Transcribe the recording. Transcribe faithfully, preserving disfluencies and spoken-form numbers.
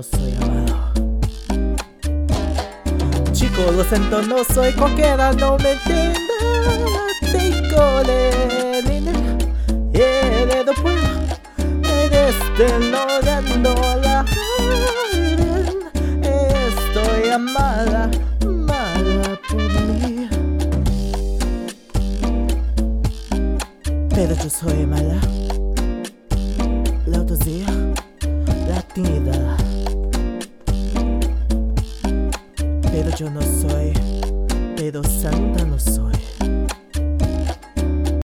soy amado. Chico, lo siento, no soy cualquiera, no me entiendas. Tengo nene, eres de pueblo, eres de logrando la estoy amada, amada por mí. Pero yo soy mala, la autoestima, la dignidad. Pero yo no soy, pero santa no soy.